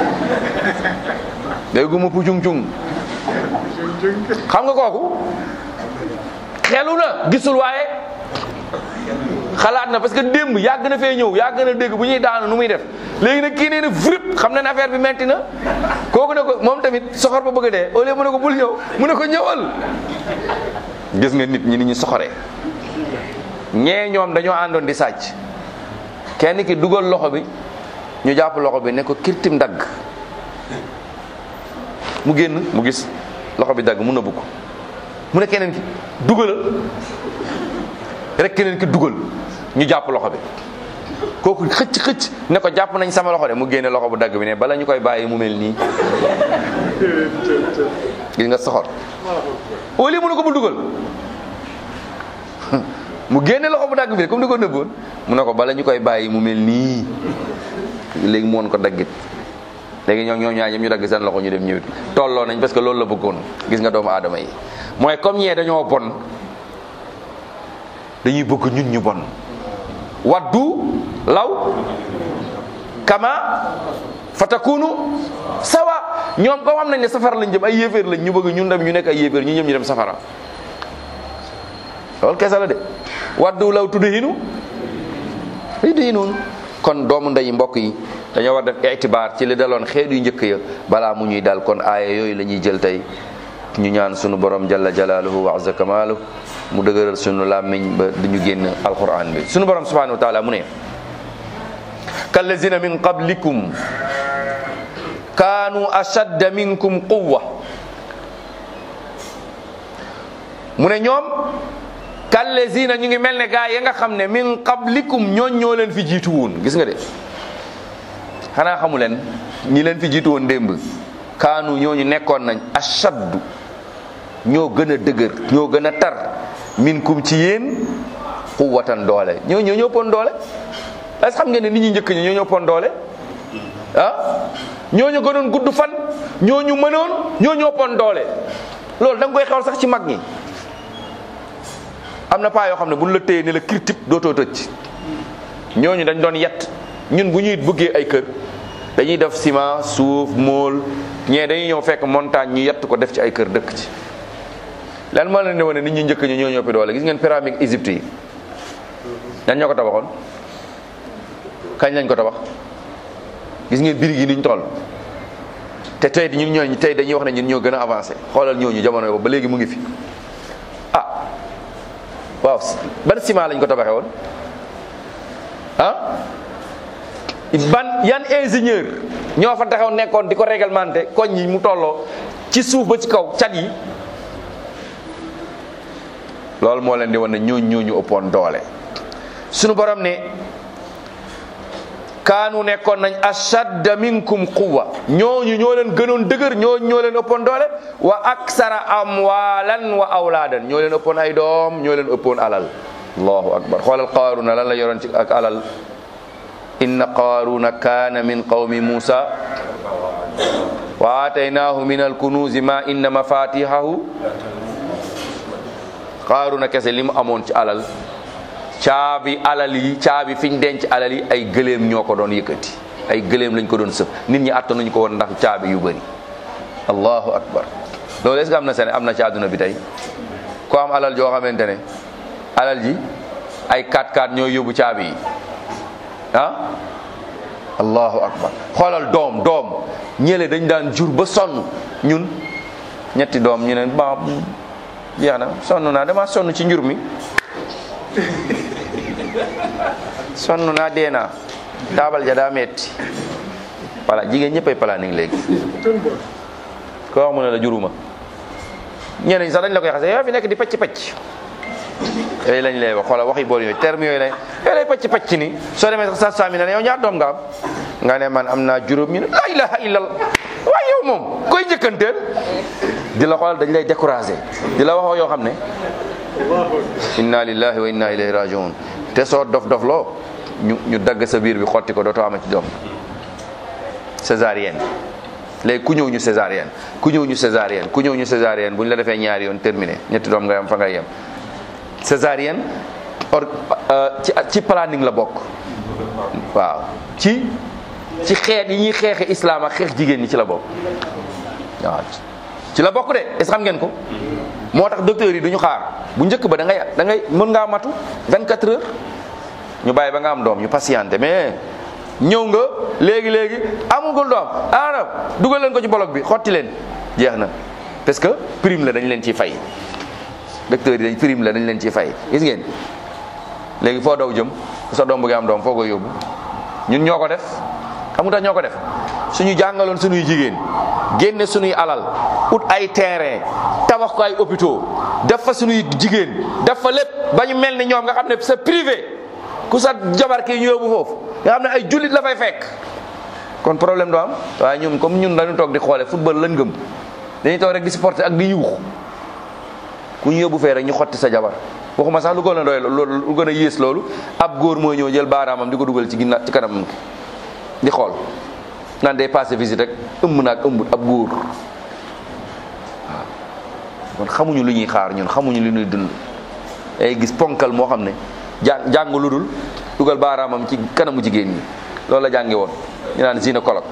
dégguma pucung-cung xam nga kooku xelu na gisul waaye xalaat na parce que démb yàgg na fee ñëw yàgg na dégg bu ñuy daanu nu muy def léegi nag kii nee na vrip xam na ne affaire bi metti na kooku ne ko moom tamit soxor ba bëgg a dee au lieu mu ne ko bul ñëw mu ne ko ñëwal. gis nga nit ñi ni ñu soxoree ñee ñoom dañoo àndoon di sàcc kenn ki dugal loxo bi ñu jàpp loxo bi ne ko kirtim dagg mu génn mu gis loxo bi dagg mu nëbbu ko mu ne keneen ki dugalal rek keneen ki dugal ñu jàpp loxo bi kooku xëcc ne ko jàpp nañ sama loxo de mu génne loxo bu dagg bi ne bala ñu koy bàyyi mu mel nii gis nga soxor au lieu mu ne ko bu dugal mu génne loxo bu dagg bi comme ni ko nëbboon mu ne ko bala ñu koy bàyyi mu mel nii léegi mu woon ko daggit léegi ñoo ñaar ñoom ñu dagg seen loxo ñu dem ñëwit tolloo nañ parce que loolu la bëggoon gis nga doomu aadama yi mooy comme ñee dañoo bon dañuy bëgg ñun ñu bon waddu law kama fatakunu sawa ñoom ko xam nañ ne safara lañ jëm ay yéeféer lañ ñu bëgg ñun dem ñu nekk ay yéeféer ñu ñëm ñu dem safara loolu kese la de waddu law tudhinu tudhinuun kon doomu ndey mbokk yi dañoo war def itibaar ci li daloon xeet yu njëkk ya balaa mu ñuy dal kon aaya yooyu la ñuy jël tey ñu ñaan sunu borom jalla jalaaluhu wa azza kamaaluhu mu dëgëral sunu làmmiñ ba duñu génn alquran bi sunu borom subhanahu wa taala mu ne kallazina min qablikum kaanu ashadda minkum quwwa mu ne ñoom kallazina ñu ngi mel ne gaa ya nga xam ne min qablikum ñooñ ñoo leen fi jiitu woon gis nga de xanaa xamu leen ñi leen fi jiitu woon démb kaanu ñooñu nekkoon nañ ashaddu ñoo gën a dëgër ñoo gën a tar minkum ci yéen quwwatan doole ñoo ñëppoon doole est-ce xam ngeen ne nit ñi njëkk ñi ñoo ñëppoon doole ah ñooñu gënoon gudd fan ñooñu mënoon ñoo ñëppoon doole loolu da nga koy xewal sax ci mag ñi am na paa yoo xam ne buñ la téye ne la kirtip dootoo tëj ñooñu dañ doon yett ñun bu ñuy bëggee ay kër dañuy def ciment suuf mool ñee dañuy ñëw fekk montagne ñu yett ko def ci ay kër dëkk ci lan moo leen ne wane nit ñi njëkk ñi ñoo ñëppi doole gis ngeen pyramide Égypte yi ñan ñoo ko tabaxoon kañ lañ ko tabax gis ngeen birig yi niñ toll te tey ñun ñooñu tey dañuy wax ne ñun ñoo gën a avancé xoolal ñooñu jamono boobu ba léegi mu ngi fi ah waaw ban ciment lañ ko tabaxee woon ah ban yan ingénieur ñoo fa taxaw nekkoon di ko réglementé koñ yi mu tolloo ci suuf ba ci kaw cat yi loolu moo leen di wan ne ñooñu ëppoon doole sunu borom ne kaanu nekkoon nañ ashadda minkum quwwa ñooñu ñoo leen gënoon dëgër ñooñu ñoo leen ëppoon doole wa aksara amwalan wa awlaadan ñoo leen ëppoon ay doom ñoo leen ëppoon alal allahu akbar xoolal qaaruna lan la yoroon ci ak alal inna qaaruna kaana min qawmi musa wa ataynaahu min alkunuuzi ma inna mafatihahu qaaruna kese li mu amoon ci alal caabi alal yi caabi fiñ denc alal yi ay gëléem ñoo ko doon yëkkati ay gëléem lañ ko doon sëf nit ñi attanuñ ko woon ndax caabi yu bëri allahu akbar loolu est-ce que am na seen am na ci àdduna bi tey ko am alal joo xamante ne alal ji ay 4x4 ñoo yóbbu caabi yi ah allahu akbar. xoolal doom ñële dañ daan jur ba sonn, ñun ñetti doom ñu ne ba jeex na, sonn naa, dama sonn ci njur mi, sonn naa, dee naa, taabal ja daa metti. voilà, jigéen ñëppay planning léegi. ko wax mu ne la juruma. ñeneen ñi sax dañ la koy xase, yow fi nekk di pacc yooyu lañ lay wax. xoolal waxi bool yooyu, terme yooyu lay pacc ni. soo demee sax sa saami ne yow ñaar doom nga am, nga ne man am naa juróom, ñu ne la ilaha illallah. waaye yow moom koy njëkkanteel di la xoolal, dañ lay décourager, di la wax yoo xam ne inna lillahi wa inna ilayhi rajiun. te soo dof loo ñu dagg sa biir bi xotti ko, dootoo amati doom. césarienne léegi ku ñëw ñu césarienne, ku ñëw ñu césarienne bu ñu la defee ñaari yoon terminé, ñetti doom ngay am fa ngay yem. césarienne ci planning la bokk. waaw, ci xeet yi ñuy xeexe islam ak xeex jigéen ñi ci la bokk. waaw, ci la bokk de, est-ce xam ngeen ko? moo tax docteur yi duñu xaar. bu njëkk ba da ngay mën ngaa matu 24 heures ñu bàyyi ba nga am doom ñu patienté, mais ñëw nga léegi amugul doom, dugal leen ko ci bolog bi, xotti leen, jeex na. parce que prime la dañ leen ciy fay. docteur yi prime la dañ leen ciy fay, gis ngeen. léegi foo daw jëm sa doom bëgg am doom foo koy yóbbu? ñun ñoo ko def. xam nga tax ñoo ko def? suñu jàngaloon suñuy jigéen, génne suñuy alal, ut ay terrain, tabax ko ay hôpitaux, def fa suñuy jigéen, def fa lépp ba ñu mel ni ñoom, nga xam ne c'est privé, ku sa jabar kii ñu yóbbu foofu, nga xam ne ay jullit la fay fekk, kon problème du am. waaye ñun comme ñun dañu toog di xoole football lañ gëm, dañuy toog rek di supporter ak di yuux, ku ñu yóbbu fee rek ñu xotti sa jabar. waxuma sax lu gën a doy loolu, lu gën a yées loolu, ab góor mooy ñëw jël baaraamam di ko dugal ci ginnaaw ci kanam di xool, naan day passé visite rek, ëmb naag ëmbut ab góor. waaw, kon xamuñu lu ñuy xaar, ñun xamuñu lu ñuy dund. ay gis ponkal moo xam ne jàng lu dul dugal baaraamam ci kanamu jigéen ñi, loolu la jànge woon, ñu naan gynécologue.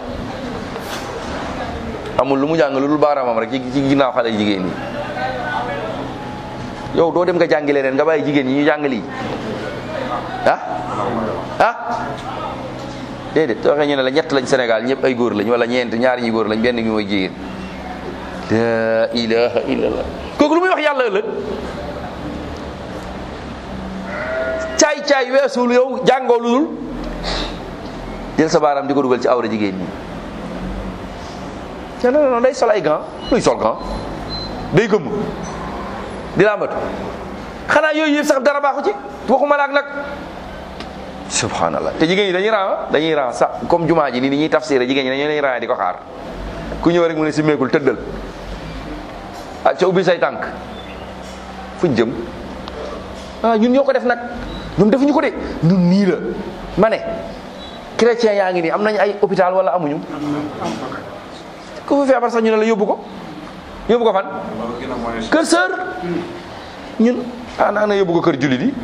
amul lu mu jàng lu dul baaraamam rek ci ginnaaw xale jigéen ñi. yow doo dem nga jàngi leneen, nga bàyyi jigéen ñi ñu jàng lii déedéet. waxee ñu ne la ñett lañ Sénégal, ñëpp ay góor lañ, wala ñeent, ñaari ñi góor lañ, benn gi mooy jigéen. la ilaha illallah. kooku lu muy wax yàlla ëllëg? caay weesul yow jàngoo lu dul jël sa baaraam di ko dugal ci awra jigéen ñi. te non day sol ay gants, luy sol gants, day gëmm di làmbatu. xanaa yooyu yëpp sax dara baaxu ci, waxuma la ak nag. subhanallah. te jigéen ñi dañuy ran sax comme jumaa ji ni ñuy tafsir, jigéen ñi dañuy ran di ko xaar. ku ñëw rek mu ne si meekul tëddal, ca ubbi say tànk. fuñ jëm? ñun ñoo ko def nag, ñoom defuñu ko de, ñun nii la. ma ne chrétien yaa ngi nii am nañ ay hôpital wala amuñu? ku fa feebar sax ñu ne la yóbbu ko fan? kër sër. ñun ana yóbbu ko kër jullit yi,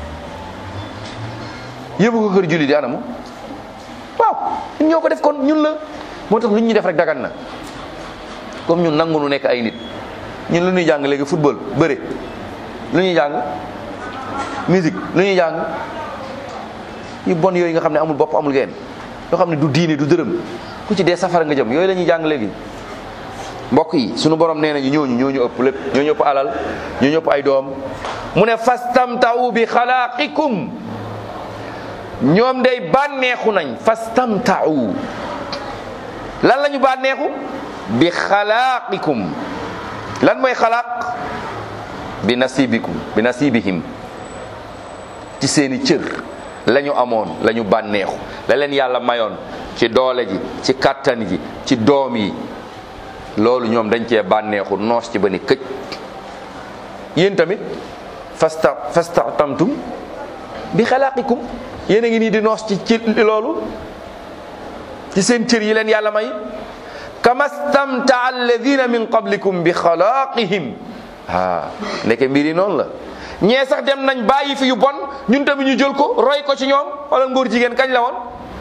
yóbbu ko kër jullit yi anamu? waaw, ñun ñoo ko def, kon ñun la. moo tax lu ñu def rek dagan na, comme ñun nangu nu nekk ay nit. ñun lu ñuy jàng léegi football, bëre, lu ñuy jàng musique, lu ñuy jàng yu bon yooyu nga xam ne amul bopp amul genn, yoo xam ne du diine du dërëm, ku ci dee safara nga jëm, yooyu la ñuy jàng léegi. mbokk yi, sunu borom nee nañu ñooñu ëpp lépp, ñooñu ëpp alal, ñooñu ëpp ay doom. mu ne fastamta'u bi xalaaqikum, ñoom day bànneexu nañ. fastamta'u lan la ñu bànneexu? bi xalaaqikum. lan mooy xalaaq? bi nasibihim, ci seeni cër la ñu amoon, la ñu bànneexu, la leen yàlla mayoon ci doole ji, ci kàttan ji, ci doom yi. loolu ñoom dañ cee bànneexu, noos ci ba ni këj. yéen tamit fastatamtum bi xalaaqikum, yéen a ngi nii di noos ci loolu, ci seen cër yi leen yàlla may. kama stamtaa alladina min qablikum bi xalaaqihim. ndeke mbir yi noonu la. ñee sax dem nañ bàyyi fi yu bon, ñun tamit ñu jël ko roy ko ci ñoom. wala ngóor jigéen kañ la woon?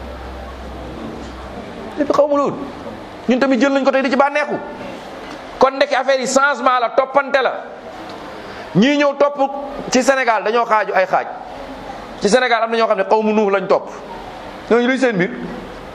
lépp xaw ma loolu. ñun tamit jël nañ ko tey di ci bànneexu. kon ndeke affaire yi changement la, toppante la. ñii ñëw topp ci Sénégal dañoo xaaju ay xaaj. ci Sénégal am na ñoo xam ne xawmu Nuux lañ topp. ñooñu luy seen mbir?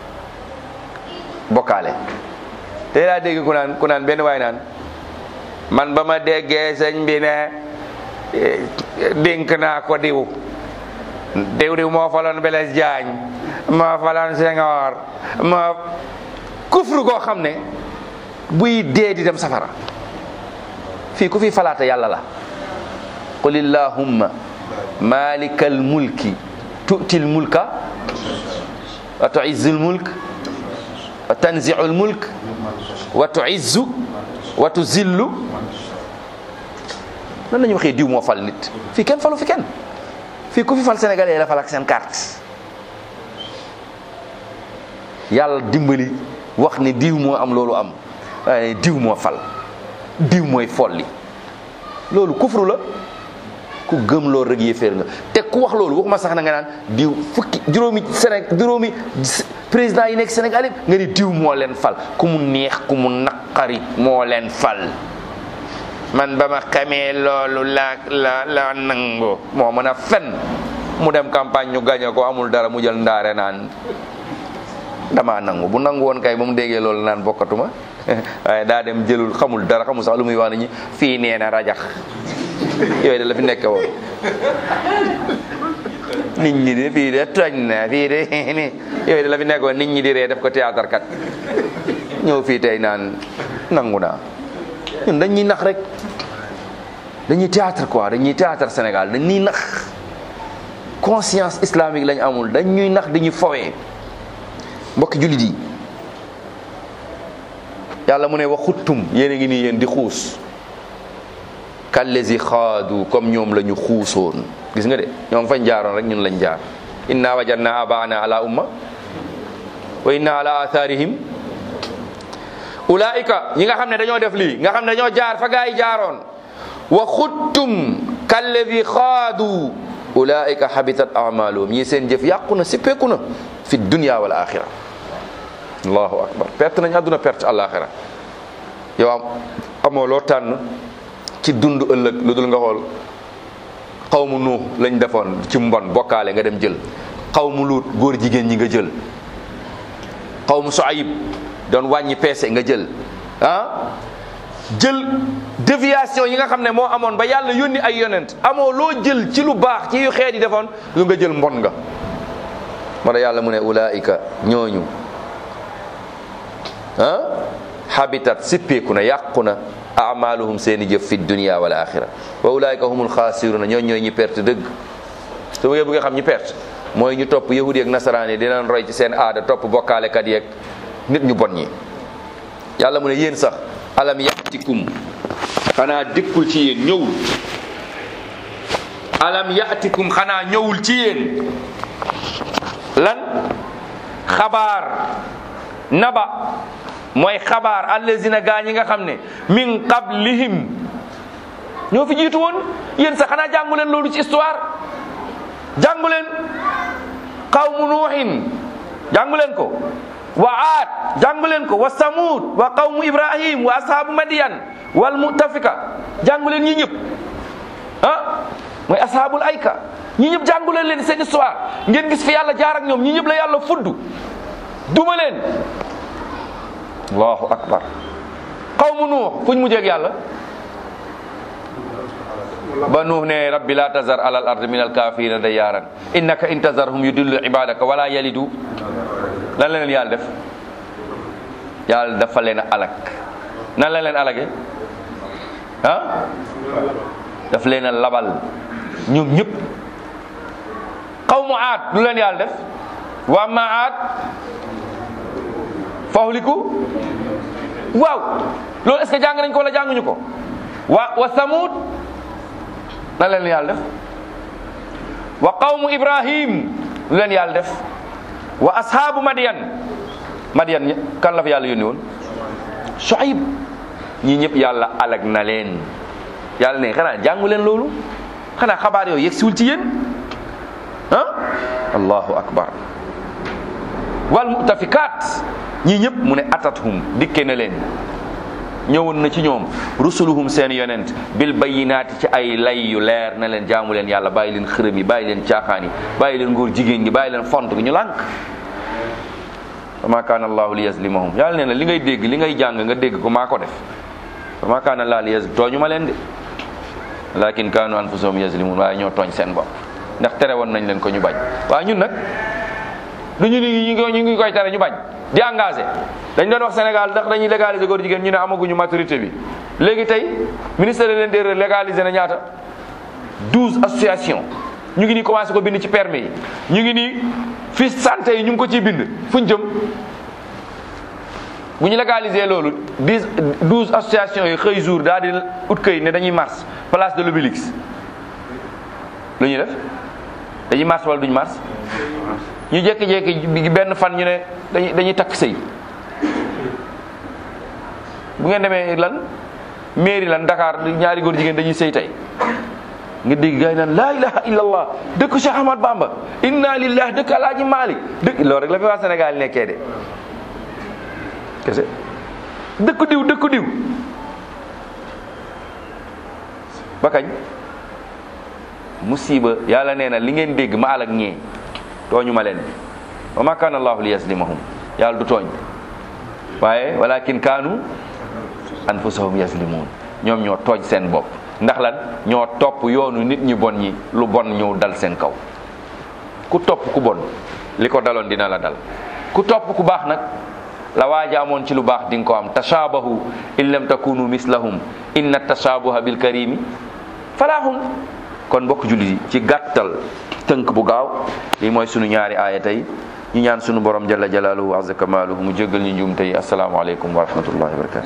bokkaale. te laa dégg ku naan benn waay naan man ba ma déggee sëñ bi ne dénk naa ko diw moo faloon Blaise Diagne moo faloon Senghor moo kufru goo xam ne buy dee di dem safara. fii ku fi falaate yàlla la. qul illahumma malikal mulki tu'til mulka wa tu'izzul mulk wa tanzi'ul mulk wa tu'izzu wa tuzillu. nan la ñu waxee diw moo fal nit fii kenn falu fi kenn. fii ku fi fal sénégalais la fal ak seen carte. yàlla dimbali wax ne diw moo am loolu am waaye diw moo fal diw mooy folli loolu kufru la. ku gëm loolu rek yéeféer nga te ku wax loolu waxuma sax na nga naan diw juróomi président yi nekk Sénégal yëpp nga ni diw moo leen fal ku mu neex ku mu naqari moo leen fal. man ba ma xamee loolu la nangu moo mën a fen mu dem campagne ñu gañe ko amul dara mu jël ndaare naan dama nangu. bu nangu woon kay ba mu déggee loolu naan bokkatuma waaye daa dem jëlul xamul dara xamul sax lu muy wax nañu fii nee na rajax yooyu de la fi nekk woon. nit ñi de fii de tooñ na fii de yooyu de la fi nekk woon nit ñi di ree def ko théâtre kat ñëw fii tey naan nangu naa. ñun dañuy nax rek dañuy théâtre quoi dañuy théâtre Sénégal dañuy nax conscience islamique lañ amul dañuy nax dañuy fowee. mbokki jullit yi yàlla mu ne wa xuttum yéen a ngi nii yéen di xuus kallezi xaadu comme ñoom la ñu xuusoon. gis nga de ñoom fañ jaaroon rek ñun lañ jaar. inna wajadna abaana ala umma wa inna ala atharihim ulaika ñi nga xam ne dañoo def lii nga xam ne dañoo jaar fa gaa yi jaaroon. wa xuttum kallezi xaadu ulaika habitat amaluhum ñii seen jëf yàqu na sippeeku na fi dunya wal axira. allahu akbar perte nañ àdduna perte alaxira. yow amoo loo tànn ci dund ëllëg lu dul nga xool xawmu nuux lañ defoon ci mbon bokkaale nga dem jël. xawmu luut góor jigéen ñi nga jël. xawmu Suayb doon wàññi peese nga jël. jël déviation yi nga xam ne moo amoon ba yàlla yónni ay yonent amoo loo jël ci lu baax ci yu xeet yi defoon lu nga jël mbon nga. moo tax yàlla mu ne ulaika ñooñu habitat sippeeku na yàqu na amaluhum seeni jëf fi dunya wal axira wa ulaika humul xaasiruna ñooy ñi perte dëgg. su bëggee bëgg xam ñi perte mooy ñu topp yahudi ak nasaraan yi dinañ roy ci seen aada topp bokkaalekat yeeg nit ñu bon ñi. yàlla mu ne yéen sax alam yatikum xanaa dikkul ci yéen ñëwul. alam yatikum xanaa ñëwul ci yéen lan xabaar naba mooy xabaar allazina gaa ñi nga xam ne min qablihim ñoo fi jiitu woon. yéen sax xanaa jàngu leen loolu ci histoire jàngu leen qawmu nuuhin jàngu leen ko wa aad jàngu leen ko wa samud wa qawmu ibrahim wa ashaabu madiyan wal mutafika jàngu leen ñi ñëpp mooy ashaabul ayka ñi ñëpp jàngu leen seen histoire ngeen gis fi yàlla jaar ak ñoom ñi ñëpp la yàlla fudd duma leen. allahu akbar. qawmu nuux fuñ mujjee ak yàlla ba nuux ne rabbi la tazar ala al ard min al kafirina dayyaaran innaka in tazarhum yudillu ibadaka wala yalidu. lan la leen yàlla def yàlla dafa leen a alak. nan la leen alage daf leen a labal ñoom ñëpp. qawmu aad lu leen yàlla def wa ma aad fahliku. waaw loolu est-ce que jàng nañ ko wala jànguñu ko. wa samud nan leen yàlla def wa qawmu ibrahim lu leen yàlla def wa ashaabu madiyan kan la fa yàlla yónni woon Shuayb. ñii ñëpp yàlla alag na leen. yàlla ne xanaa jàngu leen loolu xanaa xabaar yooyu yegsiwul ci yéen allahu akbar. wal mutafikaat ñii ñëpp mu ne atathum dikke na leen ñëwoon na ci ñoom rusuluhum seen yonent bil bayyinaati ci ay lay yu leer na leen jaamu leen yàlla bàyyi leen xërëm yi bàyyi leen caaxaan yi bàyyi leen nguur jigéen gi bàyyi leen font gi ñu lànk. wa ma kaana allahu li yazlimahum yàlla nee na li ngay dégg li ngay jàng nga dégg ko maa ko def wa ma kaana allahu li yazlim tooñu ma leen de lakin kaanu anfusahum yazlimun waaye ñoo tooñ seen bopp ndax tere woon nañ leen ko ñu bañ waaye ñun nag duñu ni ñu ngi koy tere ñu bañ di engagé dañ doon wax Sénégal ndax dañuy légaliser góor jigéen ñu ne amaguñu maturité bi léegi tey ministère de l'intérieur légalisé na ñaata 12 associations ñu ngi nii commencé ko bind ci permis yi ñu ngi nii fiche santé yi ñu ngi ko ciy bind fuñ jëm bu ñu légaliser loolu 12 associations yi xëy jour daal di ut këy ne dañuy mars place de l'Obélisque lu ñuy def dañuy mars wala duñu mars ñu jékki-jékki bi benn fan ñu ne dañuy takk sëy bu ngeen demee lan mairie lan Dakar ñaari góor jigéen dañuy sëy tey nga dégg gars yi naan laa ilaha illallah dëkk Cheikh Ahmad Bamba inna lillahi dëkk Alaaji Malik dëkk loolu rek la fi waa Sénégal nekkee de kese dëkk diw ba kañ musiba yàlla nee na li ngeen dégg ma alak ñee tooñu ma leen wa ma kaana allahu li yazlimahum yàlla du tooñ waaye walakin kaanu anfusahum yazlimun ñoom ñoo tooñ seen bopp ndax lan ñoo topp yoonu nit ñu bon ñi lu bon ñëw dal seen kaw ku topp ku bon li ko daloon dina la dal ku topp ku baax nag la waaja amoon ci lu baax di nga ko am tashabahu in lam takunu mislahum inna tashabuha bil karimi falahun kon mbokk jullit yi ci gàttal tënk bu gaaw lii mooy sunu ñaari aaya tey ñu ñaan sunu borom jalla jalaaluhu wa azza kamaaluhu mu jéggal ñu njuum tey assalaamu aleykum wa rahmatullahi wa barakatu